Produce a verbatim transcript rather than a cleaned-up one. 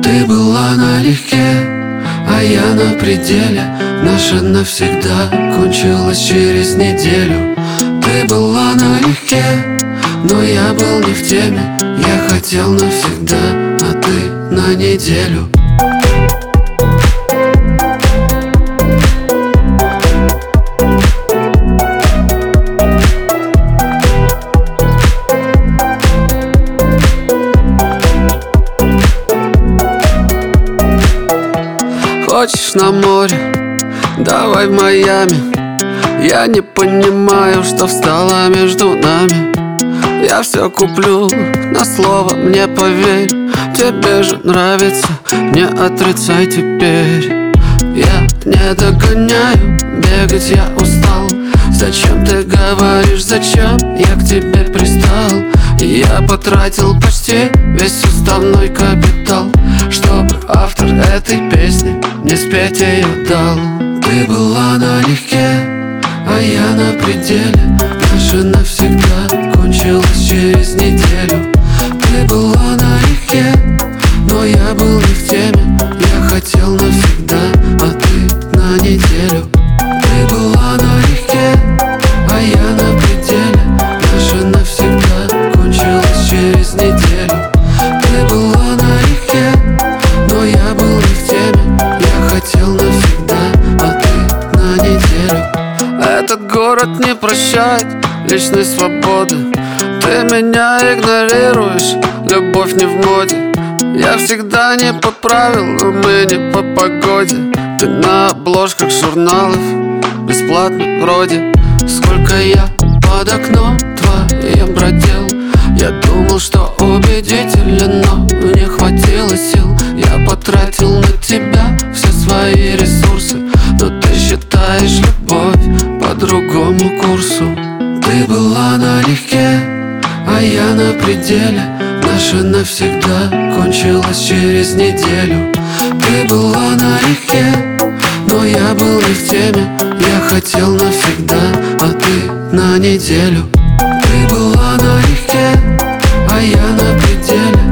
Ты была налегке, а я на пределе. Наша навсегда кончилась через неделю. Ты была налегке, но я был не в теме. Я хотел навсегда, а ты на неделю. Хочешь на море? Давай в Майами. Я не понимаю, что встало между нами. Я все куплю, на слово мне поверь. Тебе же нравится, не отрицай теперь. Я не догоняю, бегать я устал. Зачем ты говоришь, зачем я к тебе пристал? И я потратил почти весь уставной капитал, чтобы автор этой песни не спеть ее дал. Ты была налегке, а я на пределе. Наша навсегда кончилась через неделю. Ты была налегке, но я был не в теме. Я хотел навсегда, а ты на неделю. Ты была налегке, а я на пределе. Наша навсегда кончилась через неделю. Ты была налегке, но я был не в теме. Я хотел навсегда, а ты на неделю. Этот город не прощает личной свободы. Ты меня игнорируешь, любовь не в моде. Я всегда не по правилам, мы не по погоде. Ты на обложках журналов, бесплатно вроде. Сколько я под окном твоим бродил. Я думал, что убедителен, но не хватило сил. Я потратил на тебя все свои ресурсы, но ты считаешь любовь по другому курсу. Ты была налегке, а я на пределе. Наша навсегда кончилась через неделю. Ты была налегке, но я был не в теме. Я хотел навсегда, а ты на неделю. Ты была налегке, а я на пределе.